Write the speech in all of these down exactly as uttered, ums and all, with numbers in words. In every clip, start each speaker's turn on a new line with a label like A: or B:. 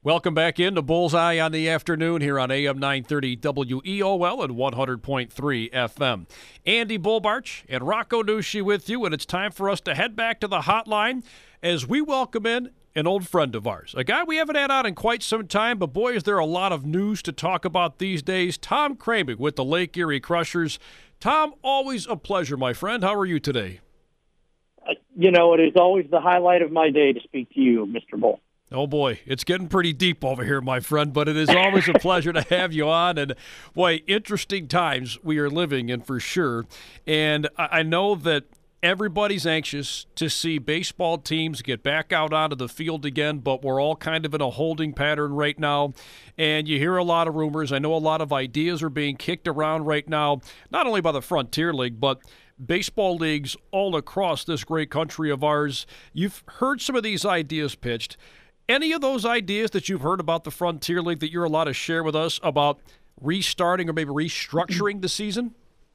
A: Welcome back into Bullseye on the afternoon here on A M nine thirty W E O L and one hundred point three F M. Andy Bullbarch and Rocco Nucci with you, and it's time for us to head back to the hotline as we welcome in an old friend of ours, a guy we haven't had on in quite some time, but boy, is there a lot of news to talk about these days. Tom Kramek with the Lake Erie Crushers. Tom, always a pleasure, my friend. How are you today?
B: Uh, you know, it is always the highlight of my day to speak to you, Mister Bull.
A: Oh, boy, it's getting pretty deep over here, my friend, but it is always a pleasure to have you on. And, boy, interesting times we are living in for sure. And I know that everybody's anxious to see baseball teams get back out onto the field again, but we're all kind of in a holding pattern right now. And you hear a lot of rumors. I know a lot of ideas are being kicked around right now, not only by the Frontier League, but baseball leagues all across this great country of ours. You've heard some of these ideas pitched. Any of those ideas that you've heard about the Frontier League that you're allowed to share with us about restarting or maybe restructuring the season?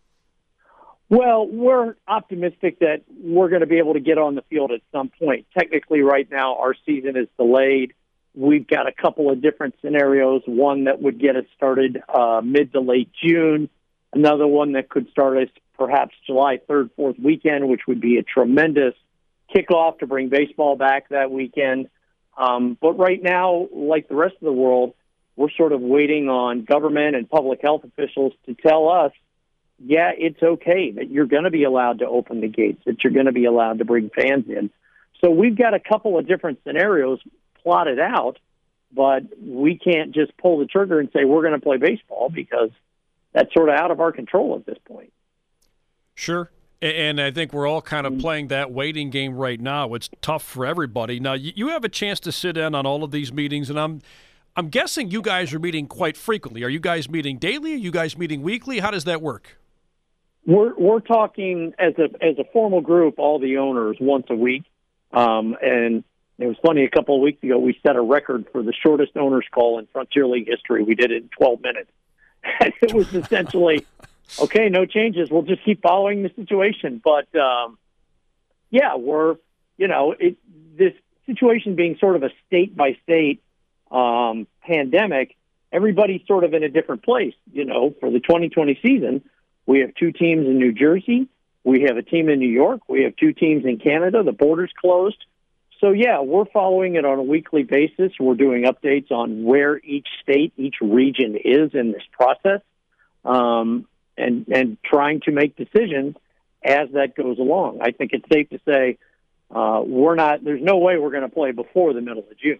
B: Well, we're optimistic that we're going to be able to get on the field at some point. Technically, right now, our season is delayed. We've got a couple of different scenarios, one that would get us started uh, mid to late June, another one that could start us perhaps July third, fourth weekend, which would be a tremendous kickoff to bring baseball back that weekend. Um, but right now, like the rest of the world, we're sort of waiting on government and public health officials to tell us, yeah, it's okay, that you're going to be allowed to open the gates, that you're going to be allowed to bring fans in. So we've got a couple of different scenarios plotted out, but we can't just pull the trigger and say we're going to play baseball because that's sort of out of our control at this point.
A: Sure. And I think we're all kind of playing that waiting game right now. It's tough for everybody. Now, you have a chance to sit in on all of these meetings, and I'm I'm guessing you guys are meeting quite frequently. Are you guys meeting daily? Are you guys meeting weekly? How does that work?
B: We're we're talking as a as a formal group, all the owners, once a week. Um, and it was funny, a couple of weeks ago, we set a record for the shortest owners call in Frontier League history. We did it in twelve minutes. And it was essentially, okay, no changes. We'll just keep following the situation. But, um, yeah, we're, you know, it, this situation being sort of a state-by-state um, pandemic, everybody's sort of in a different place. You know, for the twenty twenty season, we have two teams in New Jersey. We have a team in New York. We have two teams in Canada. The border's closed. So, yeah, we're following it on a weekly basis. We're doing updates on where each state, each region is in this process, um, and, and trying to make decisions as that goes along. I think it's safe to say uh, we're not. There's no way we're going to play before the middle of June.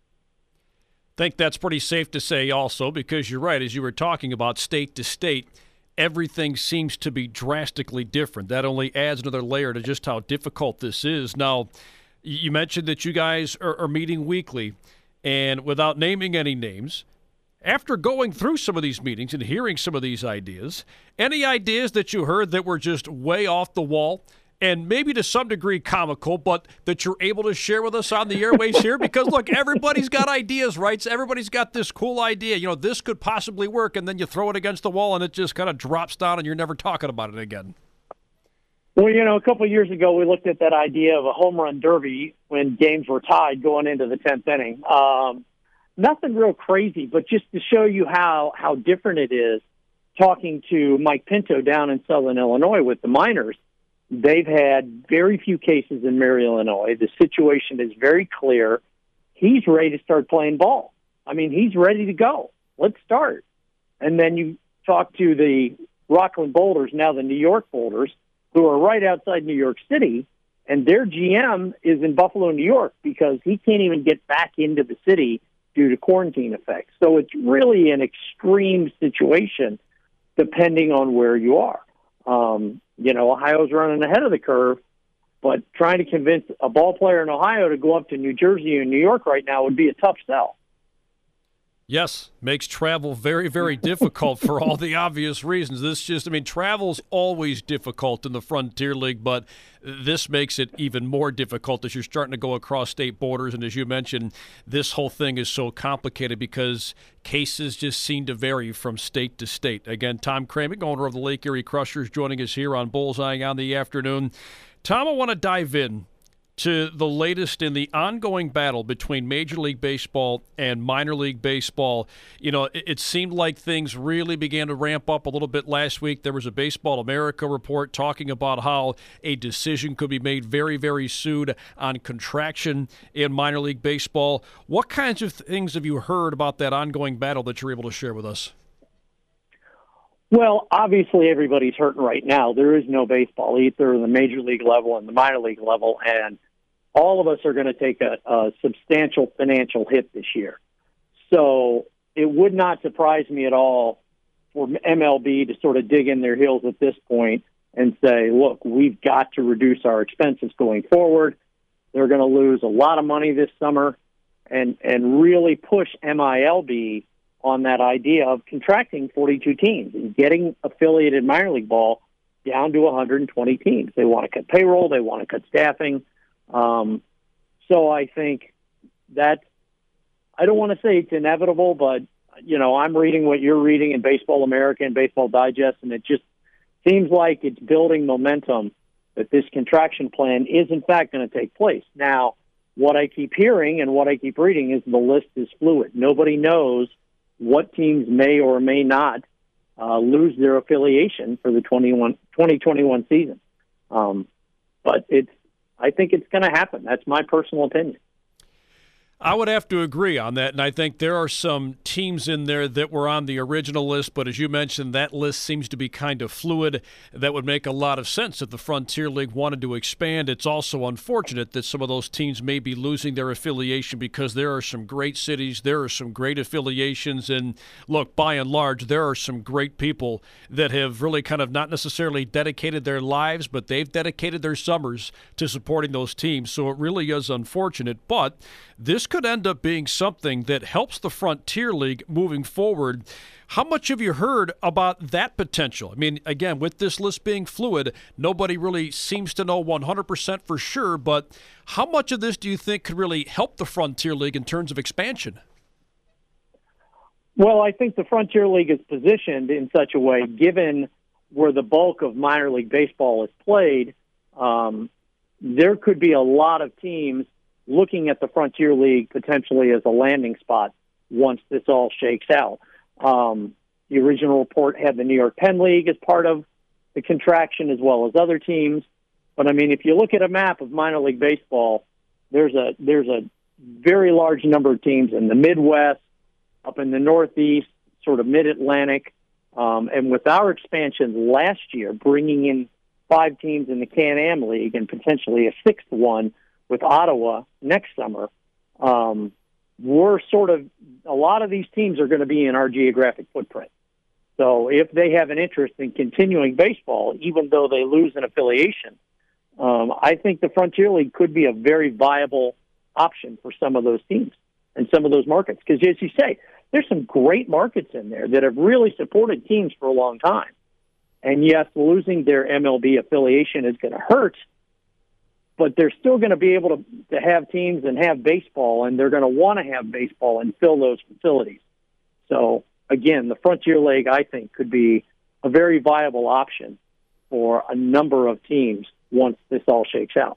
A: I think that's pretty safe to say also, because you're right, as you were talking about state to state, everything seems to be drastically different. That only adds another layer to just how difficult this is. Now, you mentioned that you guys are, are meeting weekly, and without naming any names, after going through some of these meetings and hearing some of these ideas, any ideas that you heard that were just way off the wall and maybe to some degree comical, but that you're able to share with us on the airwaves here? Because, look, everybody's got ideas, right? So everybody's got this cool idea. You know, this could possibly work, and then you throw it against the wall, and it just kind of drops down, and you're never talking about it again.
B: Well, you know, a couple of years ago, we looked at that idea of a home run derby when games were tied going into the tenth inning. Um, nothing real crazy, but just to show you how, how different it is, talking to Mike Pinto down in Southern Illinois with the miners, they've had very few cases in Mary, Illinois. The situation is very clear. He's ready to start playing ball. I mean, he's ready to go. Let's start. And then you talk to the Rockland Boulders, now the New York Boulders, who are right outside New York City, and their G M is in Buffalo, New York, because he can't even get back into the city due to quarantine effects. So it's really an extreme situation depending on where you are. Um, you know, Ohio's running ahead of the curve, but trying to convince a ball player in Ohio to go up to New Jersey and New York right now would be a tough sell.
A: Yes, makes travel very, very difficult for all the obvious reasons. This just, I mean, travel's always difficult in the Frontier League, but this makes it even more difficult as you're starting to go across state borders. And as you mentioned, this whole thing is so complicated because cases just seem to vary from state to state. Again, Tom Kramek, owner of the Lake Erie Crushers, joining us here on Bullseye on the afternoon. Tom, I want to dive in to the latest in the ongoing battle between Major League Baseball and minor league baseball. You know, it, it seemed like things really began to ramp up a little bit last week. There was a Baseball America report talking about how a decision could be made very, very soon on contraction in minor league baseball. What kinds of things have you heard about that ongoing battle that you're able to share with us?
B: Well, obviously everybody's hurting right now. There is no baseball, either the major league level and the minor league level, and all of us are going to take a, a substantial financial hit this year. So it would not surprise me at all for M L B to sort of dig in their heels at this point and say, look, we've got to reduce our expenses going forward. They're going to lose a lot of money this summer and, and really push M I L B on that idea of contracting forty-two teams and getting affiliated minor league ball down to one hundred twenty teams. They want to cut payroll. They want to cut staffing. Um, so I think that, I don't want to say it's inevitable, but, you know, I'm reading what you're reading in Baseball America and Baseball Digest, and it just seems like it's building momentum that this contraction plan is, in fact, going to take place. Now, what I keep hearing and what I keep reading is the list is fluid. Nobody knows what teams may or may not uh, lose their affiliation for the twenty twenty-one season. Um, but it's, I think it's going to happen. That's my personal opinion.
A: I would have to agree on that, and I think there are some teams in there that were on the original list, but as you mentioned, that list seems to be kind of fluid. That would make a lot of sense if the Frontier League wanted to expand. It's also unfortunate that some of those teams may be losing their affiliation because there are some great cities, there are some great affiliations, and look, by and large, there are some great people that have really kind of not necessarily dedicated their lives, but they've dedicated their summers to supporting those teams, so it really is unfortunate, but this could end up being something that helps the Frontier League moving forward. How much have you heard about that potential? I mean, again, with this list being fluid, nobody really seems to know one hundred percent for sure, but how much of this do you think could really help the Frontier League in terms of expansion?
B: Well, I think the Frontier League is positioned in such a way, given where the bulk of minor league baseball is played, um, there could be a lot of teams looking at the Frontier League potentially as a landing spot once this all shakes out. Um, the original report had the New York Penn League as part of the contraction as well as other teams. But, I mean, if you look at a map of minor league baseball, there's a there's a very large number of teams in the Midwest, up in the Northeast, sort of Mid-Atlantic. Um, and with our expansion last year, bringing in five teams in the Can-Am League and potentially a sixth one with Ottawa next summer, um, we're sort of, a lot of these teams are going to be in our geographic footprint. So if they have an interest in continuing baseball, even though they lose an affiliation, um, I think the Frontier League could be a very viable option for some of those teams and some of those markets. Because as you say, there's some great markets in there that have really supported teams for a long time. And yes, losing their M L B affiliation is going to hurt, but they're still going to be able to, to have teams and have baseball, and they're going to want to have baseball and fill those facilities. So, again, the Frontier League, I think, could be a very viable option for a number of teams once this all shakes out.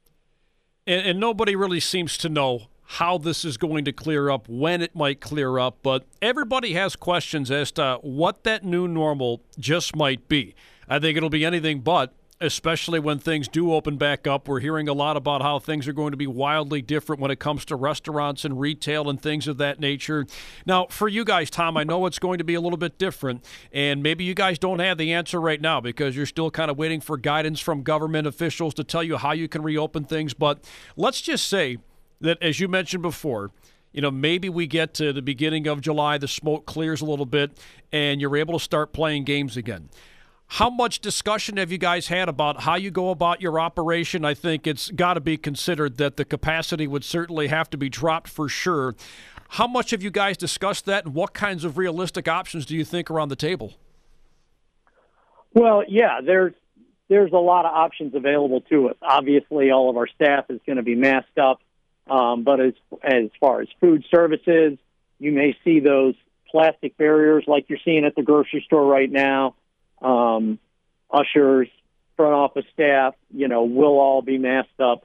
A: And, and nobody really seems to know how this is going to clear up, when it might clear up, but everybody has questions as to what that new normal just might be. I think it'll be anything but, especially when things do open back up. We're hearing a lot about how things are going to be wildly different when it comes to restaurants and retail and things of that nature. Now, for you guys, Tom, I know it's going to be a little bit different, and maybe you guys don't have the answer right now because you're still kind of waiting for guidance from government officials to tell you how you can reopen things. But let's just say that, as you mentioned before, you know, maybe we get to the beginning of July, the smoke clears a little bit, and you're able to start playing games again. How much discussion have you guys had about how you go about your operation? I think it's got to be considered that the capacity would certainly have to be dropped for sure. How much have you guys discussed that, and what kinds of realistic options do you think are on the table?
B: Well, yeah, there's there's a lot of options available to us. Obviously, all of our staff is going to be masked up, um, but as as far as food services, you may see those plastic barriers like you're seeing at the grocery store right now. Um, ushers, front office staff, you know, will all be masked up.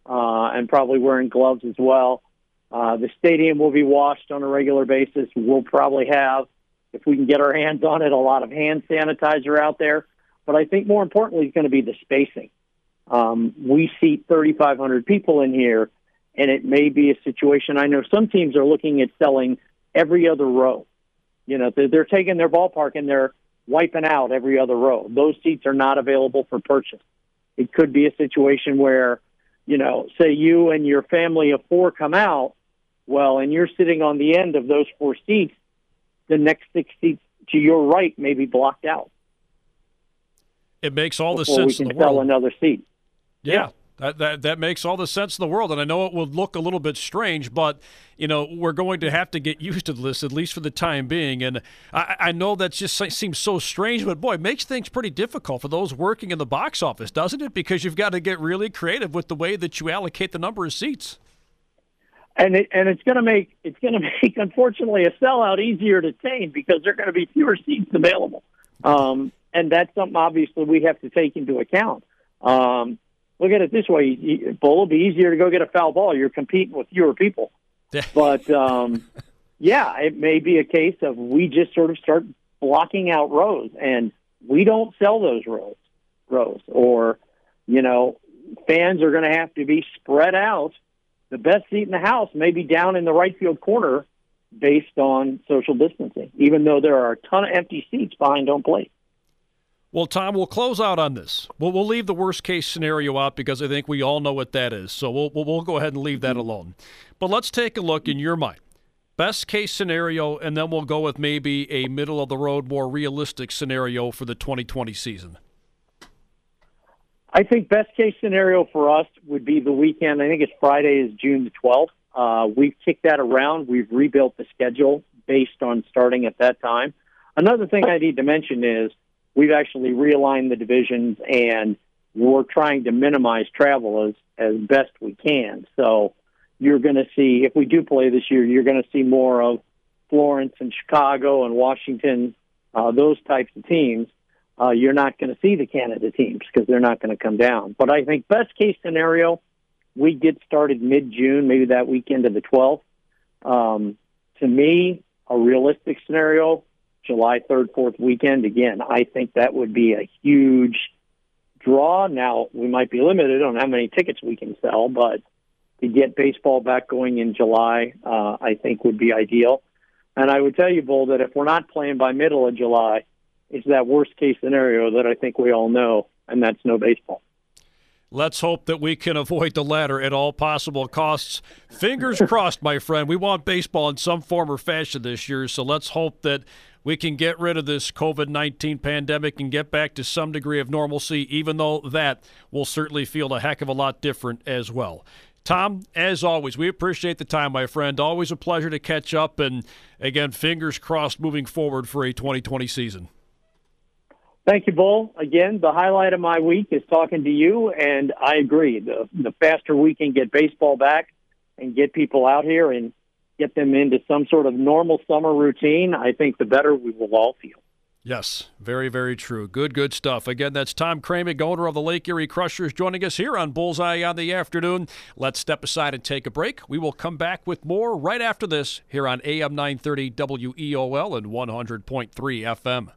B: uh, and probably wearing gloves as well. Uh, the stadium will be washed on a regular basis. We'll probably have, if we can get our hands on it, a lot of hand sanitizer out there. But I think more importantly is going to be the spacing. Um, we seat thirty-five hundred people in here, and it may be a situation. I know some teams are looking at selling every other row. You know, they're, they're taking their ballpark and they're wiping out every other row. Those seats are not available for purchase. It could be a situation where, you know, say you and your family of four come out, well, and you're sitting on the end of those four seats, the next six seats to your right may be blocked out.
A: It makes all the
B: before
A: sense
B: we
A: in
B: can
A: the world.
B: sell another seat.
A: Yeah.
B: Yeah.
A: That, that that makes all the sense in the world, and I know it would look a little bit strange, but you know we're going to have to get used to this at least for the time being. And I, I know that just seems so strange, but boy, it makes things pretty difficult for those working in the box office, doesn't it? Because you've got to get really creative with the way that you allocate the number of seats.
B: And it, and it's going to make it's going to make unfortunately a sellout easier to attain because there are going to be fewer seats available, um, and that's something obviously we have to take into account. Um, Look at it this way, Bull, it'll be easier to go get a foul ball. You're competing with fewer people. But, um, yeah, it may be a case of we just sort of start blocking out rows, and we don't sell those rows. rows. Or, you know, fans are going to have to be spread out. The best seat in the house may be down in the right field corner based on social distancing, even though there are a ton of empty seats behind home plate.
A: Well, Tom, we'll close out on this. We'll, we'll leave the worst-case scenario out because I think we all know what that is. So we'll, we'll we'll go ahead and leave that alone. But let's take a look in your mind. Best-case scenario, and then we'll go with maybe a middle-of-the-road, more realistic scenario for the twenty twenty season.
B: I think best-case scenario for us would be the weekend. I think it's Friday is June the twelfth. Uh, we've kicked that around. We've rebuilt the schedule based on starting at that time. Another thing I need to mention is we've actually realigned the divisions, and we're trying to minimize travel as, as best we can. So you're going to see, if we do play this year, you're going to see more of Florence and Chicago and Washington, uh, those types of teams. Uh, you're not going to see the Canada teams because they're not going to come down. But I think best-case scenario, we get started mid-June, maybe that weekend of the twelfth. Um, to me, a realistic scenario, July third, fourth weekend. Again, I think that would be a huge draw. Now, we might be limited on how many tickets we can sell, but to get baseball back going in July, uh, I think would be ideal. And I would tell you, Bull, that if we're not playing by middle of July, it's that worst-case scenario that I think we all know, and that's no baseball.
A: Let's hope that we can avoid the latter at all possible costs. Fingers crossed, my friend. We want baseball in some form or fashion this year, so let's hope that we can get rid of this covid nineteen pandemic and get back to some degree of normalcy, even though that will certainly feel a heck of a lot different as well. Tom, as always, we appreciate the time, my friend. Always a pleasure to catch up, and, again, fingers crossed moving forward for a twenty twenty season.
B: Thank you, Bull. Again, the highlight of my week is talking to you, and I agree. The, the faster we can get baseball back and get people out here and get them into some sort of normal summer routine, I think the better we will all feel.
A: Yes, very, very true. Good, good stuff. Again, that's Tom Kramick, owner of the Lake Erie Crushers, joining us here on Bullseye on the Afternoon. Let's step aside and take a break. We will come back with more right after this here on A M nine thirty W E O L and one hundred point three F M.